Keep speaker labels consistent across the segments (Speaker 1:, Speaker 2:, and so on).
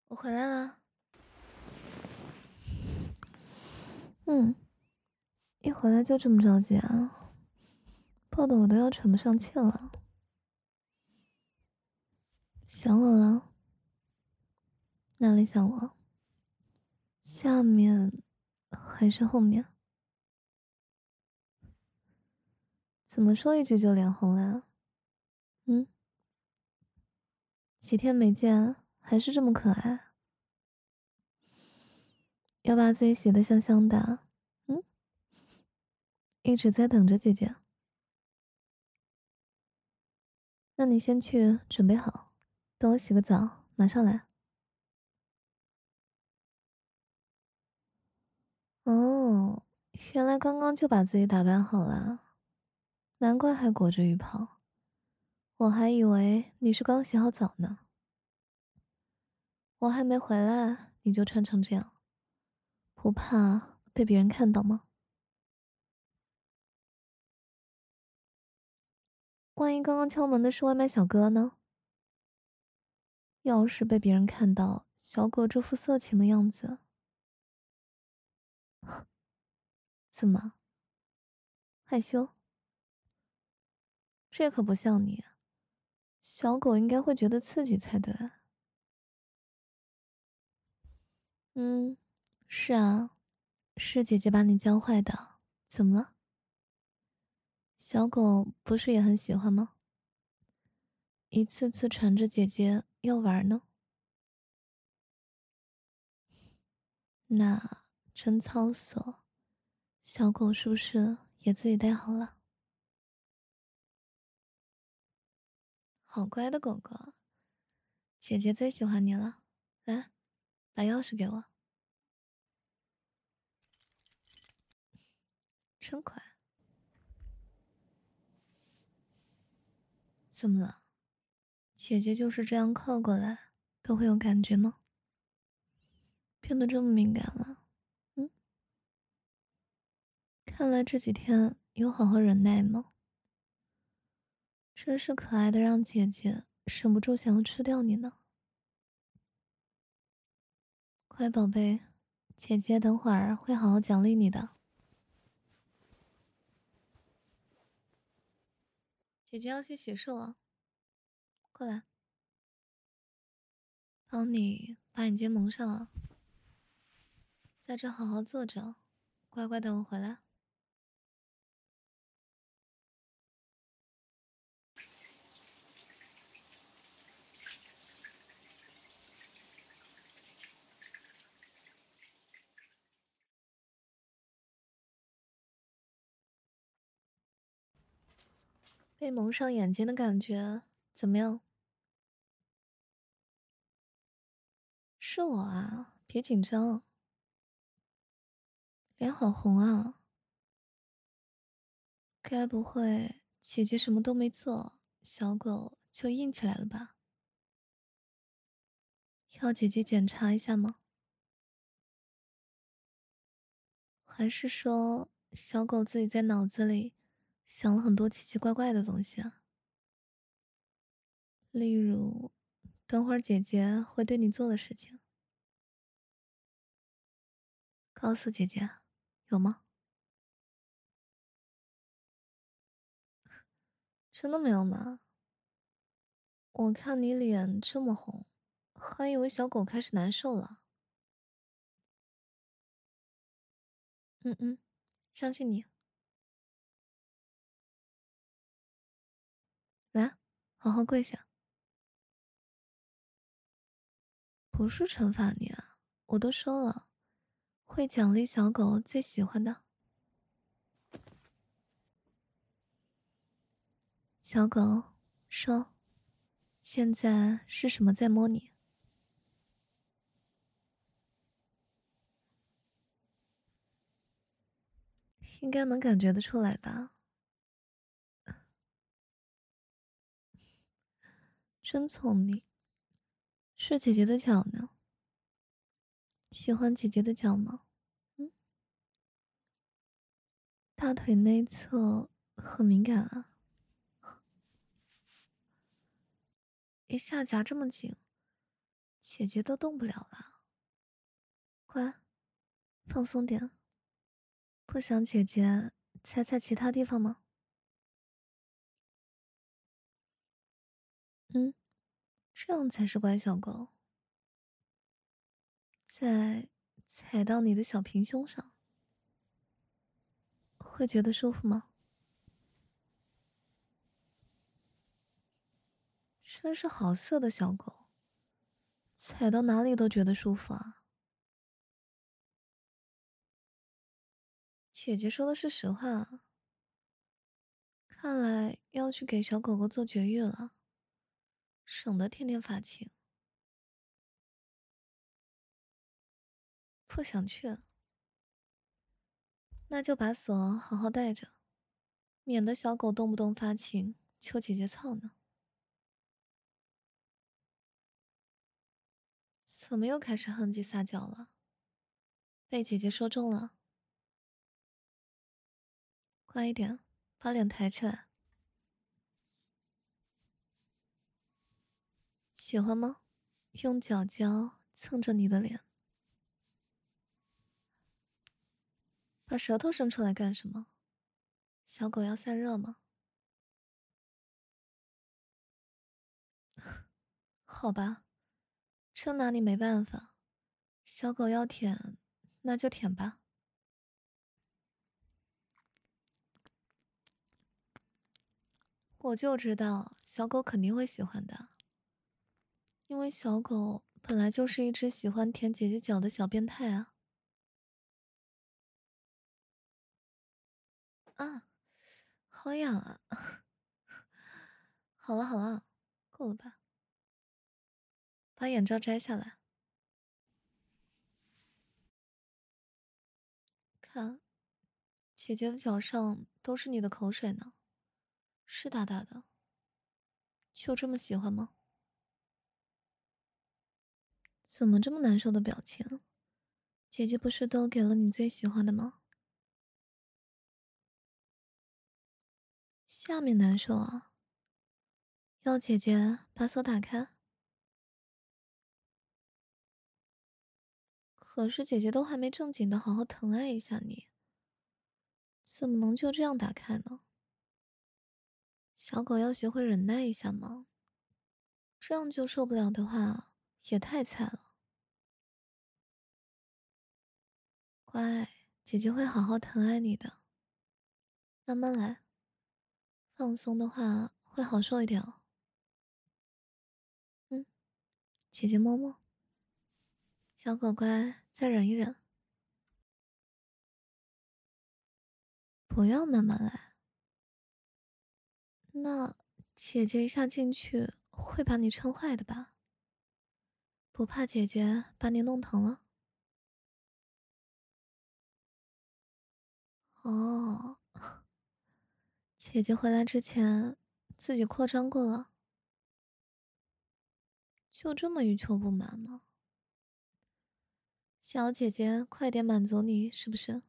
Speaker 1: 我回来了。嗯，一回来就这么着急啊，抱得我都要喘不上气了。想我了？哪里想我？下面还是后面？怎么说一句就脸红了？嗯，几天没见，还是这么可爱？要把自己洗得香香的。嗯，一直在等着姐姐。那你先去准备好，等我洗个澡，马上来。哦，原来刚刚就把自己打扮好了，难怪还裹着浴袍。我还以为你是刚洗好澡呢。我还没回来，你就穿成这样，不怕被别人看到吗？万一刚刚敲门的是外卖小哥呢？要是被别人看到小狗这副色情的样子，怎么害羞？这可不像你，小狗应该会觉得刺激才对。嗯，是啊，是姐姐把你教坏的。怎么了？小狗不是也很喜欢吗？一次次缠着姐姐要玩呢。那真操色，小狗是不是也自己带好了？好乖的狗狗，姐姐最喜欢你了。来，把钥匙给我。真快。怎么了？姐姐就是这样靠过来，都会有感觉吗？变得这么敏感了。嗯，看来这几天有好好忍耐吗？真是可爱的，让姐姐忍不住想要吃掉你呢。乖宝贝，姐姐等会儿会好好奖励你的。姐姐要去洗漱了，过来，帮你把眼睫蒙上啊。在这好好坐着，乖乖等我回来。被蒙上眼睛的感觉怎么样？是我啊，别紧张，脸好红啊。该不会姐姐什么都没做，小狗就硬起来了吧？要姐姐检查一下吗？还是说小狗自己在脑子里想了很多奇奇怪怪的东西啊？例如，等会儿姐姐会对你做的事情，告诉姐姐，有吗？真的没有吗？我看你脸这么红，还以为小狗开始难受了。嗯嗯，相信你。来，好好跪下。不是惩罚你啊，我都说了，会奖励小狗最喜欢的。小狗，说，现在是什么在摸你？应该能感觉得出来吧？真聪明。是姐姐的脚呢？喜欢姐姐的脚吗？嗯，大腿内侧很敏感啊，一下夹这么紧， 姐姐都动不了了，乖，放松点。不想姐姐踩踩其他地方吗？嗯，这样才是乖小狗。再踩到你的小平胸上，会觉得舒服吗？真是好色的小狗，踩到哪里都觉得舒服啊。姐姐说的是实话啊，看来要去给小狗狗做绝育了，省得天天发情。不想去，那就把锁好好带着，免得小狗动不动发情，求姐姐操呢。怎么又开始哼唧撒娇了？被姐姐说中了，乖一点，把脸抬起来。喜欢吗？用脚胶蹭着你的脸，把舌头伸出来干什么？小狗要散热吗？好吧，真拿你没办法。小狗要舔，那就舔吧。我就知道小狗肯定会喜欢的，因为小狗本来就是一只喜欢舔姐姐脚的小变态啊！啊，好痒啊！好了好了，够了吧？把眼罩摘下来，看，姐姐的脚上都是你的口水呢，湿哒哒的，就这么喜欢吗？怎么这么难受的表情？姐姐不是都给了你最喜欢的吗？下面难受啊！要姐姐把锁打开。可是姐姐都还没正经的好好疼爱一下你，怎么能就这样打开呢？小狗要学会忍耐一下嘛，这样就受不了的话，也太菜了。乖，姐姐会好好疼爱你的，慢慢来，放松的话会好受一点哦。嗯，姐姐摸摸，小狗乖，再忍一忍，不要慢慢来。那姐姐一下进去会把你撑坏的吧？不怕姐姐把你弄疼了？哦，姐姐回来之前自己扩张过了，就这么欲求不满吗？想要姐姐快点满足你是不是？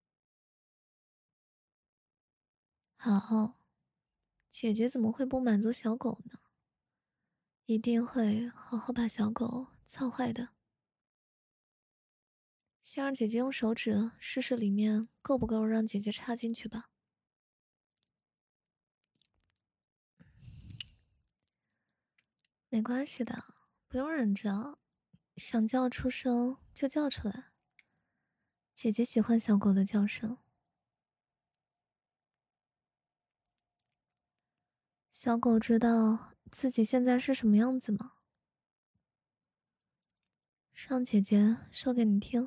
Speaker 1: 好，姐姐怎么会不满足小狗呢？一定会好好把小狗操坏的。先让姐姐用手指试试里面够不够让姐姐插进去吧。没关系的，不用忍着，想叫出声就叫出来。姐姐喜欢小狗的叫声。小狗知道自己现在是什么样子吗？让姐姐说给你听。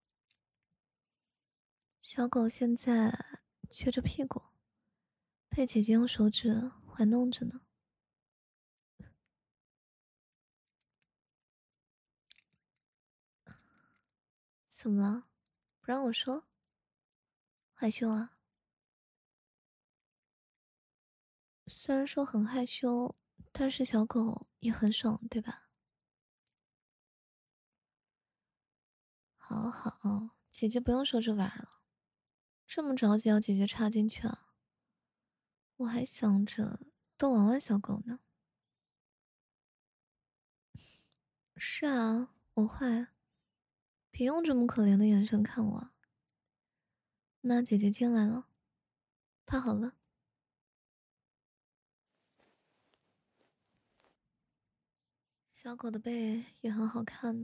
Speaker 1: 小狗现在撅着屁股，被姐姐用手指玩弄着呢。怎么了？不让我说？害羞啊？虽然说很害羞，但是小狗也很爽，对吧？好好，姐姐不用说这玩意儿了。这么着急要姐姐插进去啊？我还想着逗玩玩小狗呢。 是啊，我会。别用这么可怜的眼神看我啊。那姐姐进来了，趴好了。小狗的背也很好看呢，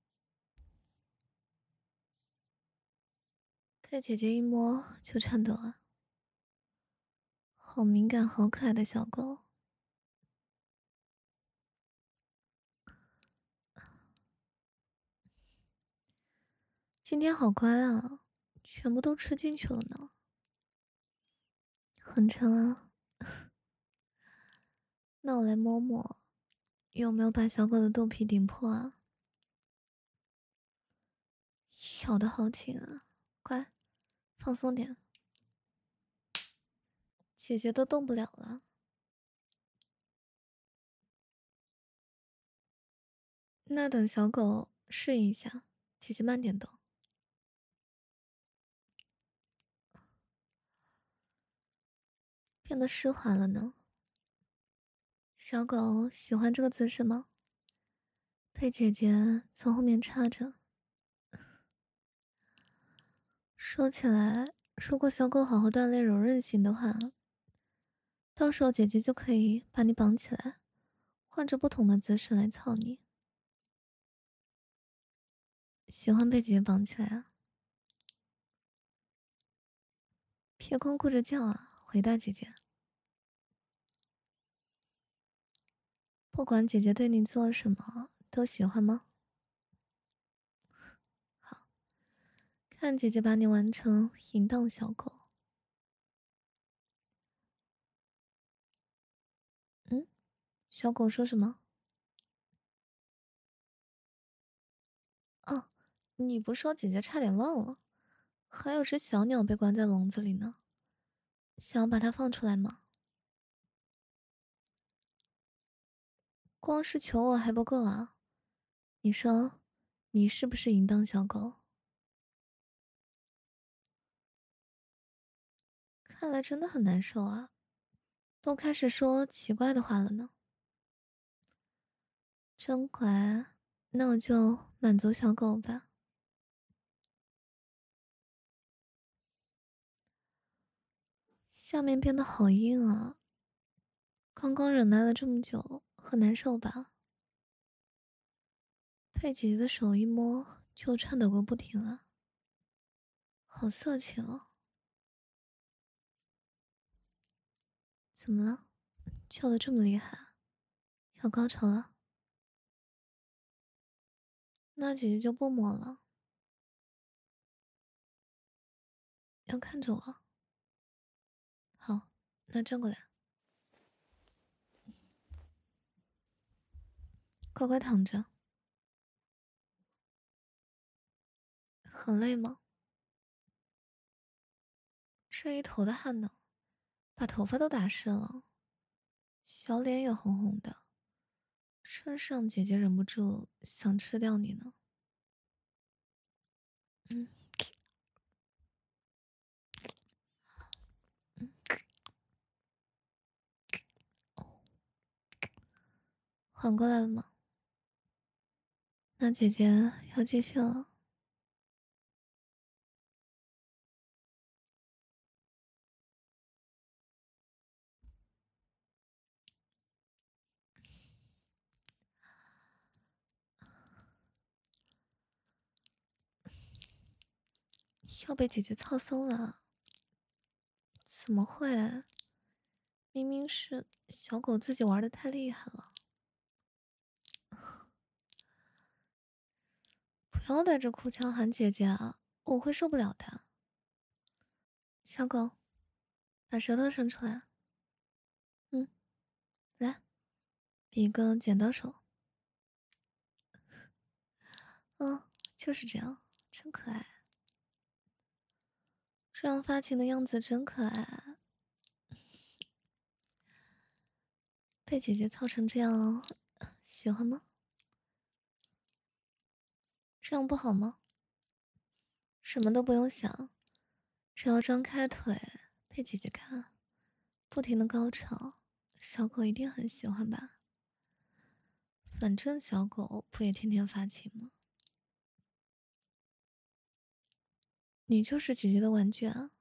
Speaker 1: 被姐姐一摸就颤抖啊。好敏感，好可爱的小狗。今天好乖啊，全部都吃进去了呢。很沉啊。那我来摸摸，有没有把小狗的肚皮顶破啊？咬得好紧啊，乖，放松点，姐姐都动不了了。那等小狗适应一下，姐姐慢点动。变得湿滑了呢。小狗喜欢这个姿势吗？被姐姐从后面插着。说起来，如果小狗好好锻炼柔韧性的话，到时候姐姐就可以把你绑起来，换着不同的姿势来操你。喜欢被姐姐绑起来啊？别光顾着叫啊，回答姐姐。不管姐姐对你做什么，都喜欢吗？好，看姐姐把你玩成淫荡小狗。嗯，小狗说什么？哦，你不说，姐姐差点忘了，还有只小鸟被关在笼子里呢，想要把它放出来吗？光是求我还不够啊？你说，你是不是淫荡小狗？看来真的很难受啊，都开始说奇怪的话了呢。真乖，那我就满足小狗吧。下面变得好硬啊，刚刚忍耐了这么久，很难受吧？被姐姐的手一摸，就颤抖个不停啊，好色情哦！怎么了？叫的这么厉害，要高潮了？那姐姐就不摸了，要看着我。好，那转过来，乖乖躺着。很累吗？这一头的汗呢，把头发都打湿了，小脸也红红的，真是让姐姐忍不住想吃掉你呢。嗯嗯，缓过来了吗？那姐姐要继续了。要被姐姐操松了？怎么会？明明是小狗自己玩的太厉害了。不要带着哭腔喊姐姐啊，我会受不了的。小狗，把舌头伸出来。嗯，来，比个剪刀手。嗯，就是这样，真可爱。这样发情的样子真可爱。被姐姐操成这样，喜欢吗？这样不好吗？什么都不用想，只要张开腿被姐姐看，不停的高潮，小狗一定很喜欢吧？ 反正小狗不也天天发情吗？你就是姐姐的玩具啊！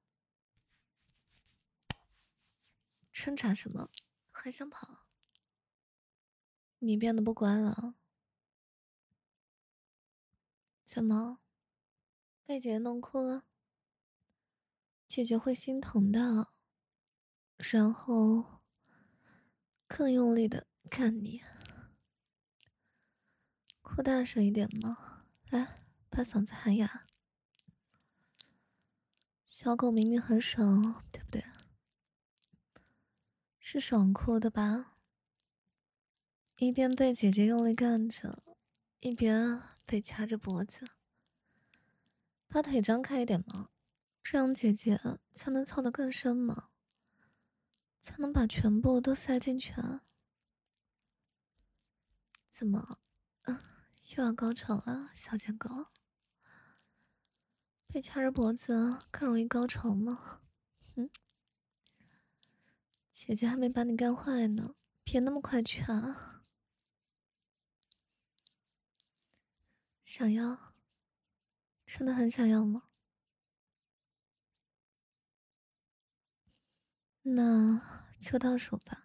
Speaker 1: 挣扎什么？还想跑？你变得不乖了？怎么被姐姐弄哭了？姐姐会心疼的，然后更用力的看你，哭大声一点嘛！来，把嗓子喊哑。小狗明明很爽，对不对？是爽哭的吧？一边被姐姐用力干着，一边被掐着脖子。把腿张开一点嘛，这样姐姐才能操得更深嘛，才能把全部都塞进去啊。怎么，又要高潮了，小贱狗？被掐着脖子更容易高潮吗？嗯，姐姐还没把你干坏呢，别那么快去啊！想要？真的很想要吗？那就倒数吧。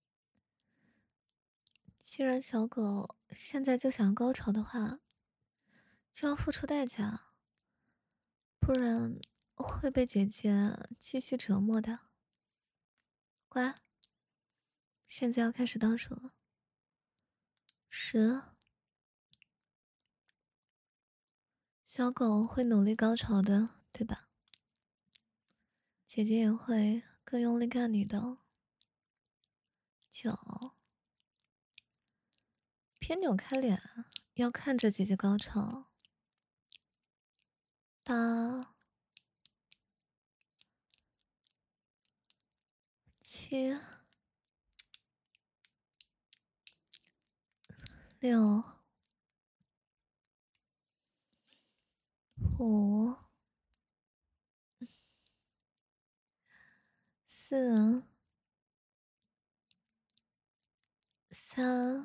Speaker 1: 既然小狗现在就想要高潮的话，就要付出代价，不然会被姐姐继续折磨的。乖，现在要开始倒数了。10，小狗会努力高潮的，对吧？姐姐也会更用力干你的哦。9，别扭开脸啊，要看着姐姐高潮。8、7、6、5、4、3，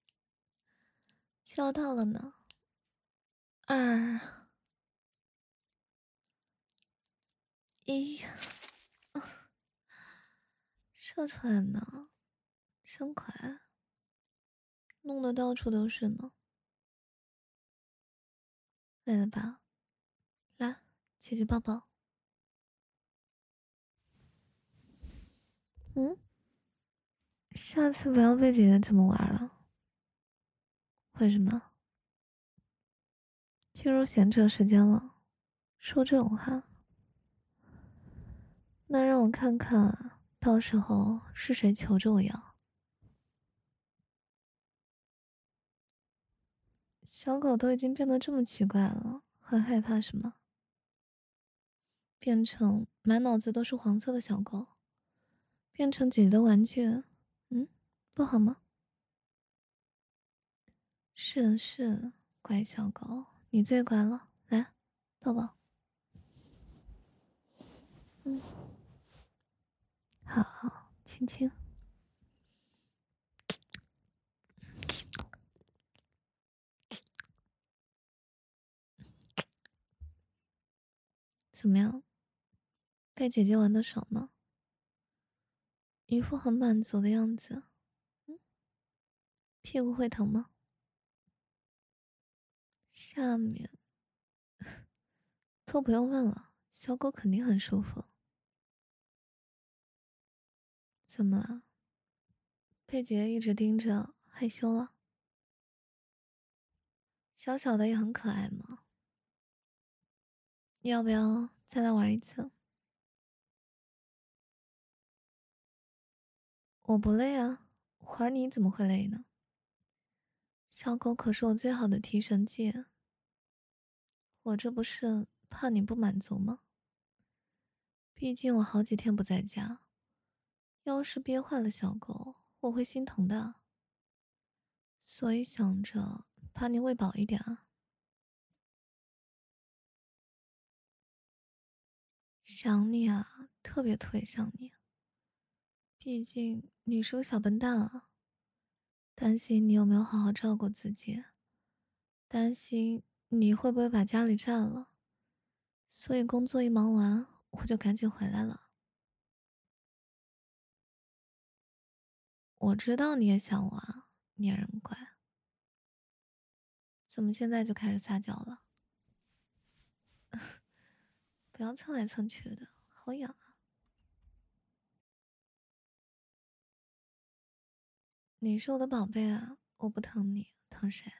Speaker 1: 就要到了呢。2、1，射出来呢，真快，弄得到处都是呢。累了吧？来，姐姐抱抱。嗯，下次不要被姐姐这么玩了。为什么？进入贤者时间了，说这种话，那让我看看，到时候是谁求着我要。小狗都已经变得这么奇怪了，还害怕什么？变成满脑子都是黄色的小狗，变成姐姐的玩具，不好吗？是，乖小狗，你最乖了，来，抱抱。嗯，好，亲亲。怎么样？被姐姐玩的爽吗？一副很满足的样子。嗯，屁股会疼吗？下面都不用问了，小狗肯定很舒服。怎么了？被姐姐一直盯着，害羞了？小小的也很可爱嘛。要不要再来玩一次？我不累啊，玩你怎么会累呢？小狗可是我最好的提神剂，我这不是怕你不满足吗？毕竟我好几天不在家，要是憋坏了小狗，我会心疼的。所以想着把你喂饱一点啊。想你啊，特别特别想你。毕竟你是个小笨蛋啊， 担心你有没有好好照顾自己，担心你会不会把家里占了，所以工作一忙完，我就赶紧回来了。我知道你也想我啊，粘人怪，怎么现在就开始撒娇了？不要蹭来蹭去的，好痒啊！你是我的宝贝啊，我不疼你，疼谁？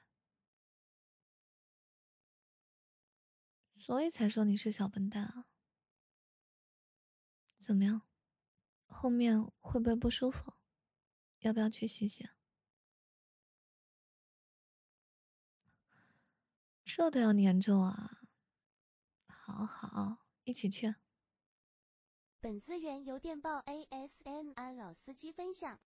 Speaker 1: 所以才说你是小笨蛋啊。怎么样？后面会不会不舒服？要不要去洗洗？这都要粘着啊？好好，一起去。
Speaker 2: 本资源由电报 ASMR 老司机分享。